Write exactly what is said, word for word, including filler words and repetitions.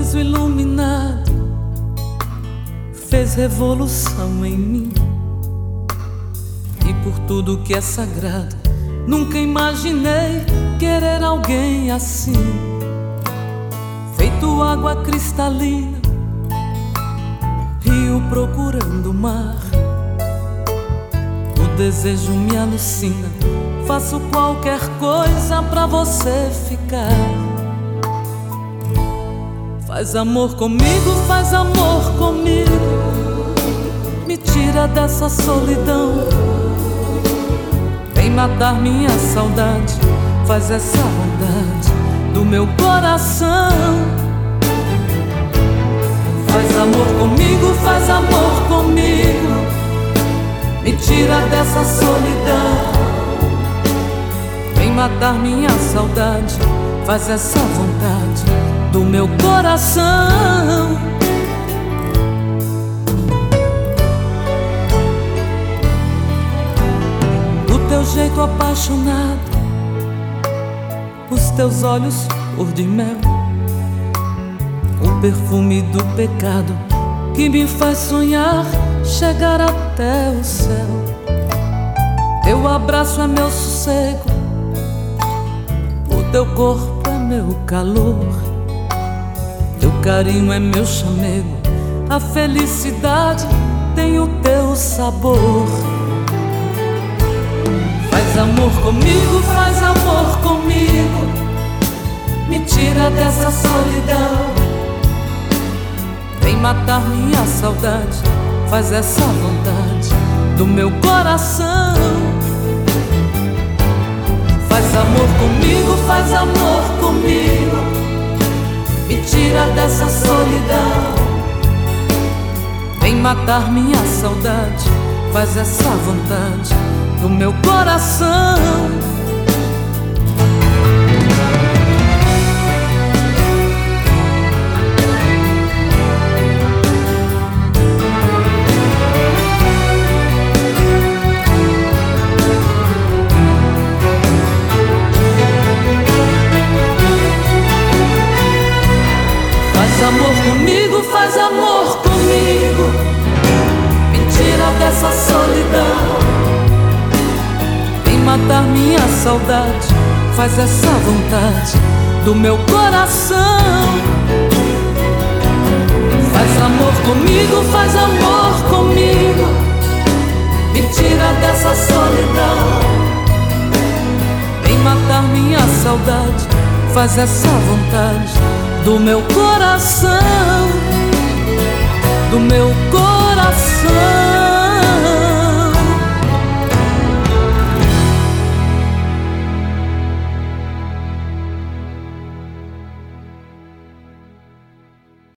sorriso iluminado fez revolução em mim. E por tudo que é sagrado, nunca imaginei querer alguém assim. Feito água cristalina, rio procurando o mar. O desejo me alucina, faço qualquer coisa pra você ficar. Faz amor comigo, faz amor comigo, me tira dessa solidão. Vem matar minha saudade, faz essa vontade do meu coração. Faz amor comigo, faz amor comigo, me tira dessa solidão. Vem matar minha saudade, faz essa vontade do meu coração. O teu jeito apaixonado, os teus olhos cor de mel, o perfume do pecado que me faz sonhar chegar até o céu. Teu abraço é meu sossego, o teu corpo é meu calor, teu carinho é meu chamego, a felicidade tem o teu sabor. Faz amor comigo, faz amor comigo, me tira dessa solidão. Vem matar minha saudade, faz essa vontade do meu coração. Faz amor comigo, faz amor comigo, me tira dessa solidão. Vem matar minha saudade, faz essa vontade do meu coração. Faz amor comigo, faz amor comigo, me tira dessa solidão. Vem matar minha saudade, faz essa vontade do meu coração. Faz amor comigo, faz amor comigo, me tira dessa solidão. Vem matar minha saudade, faz essa vontade do meu coração, do meu coração.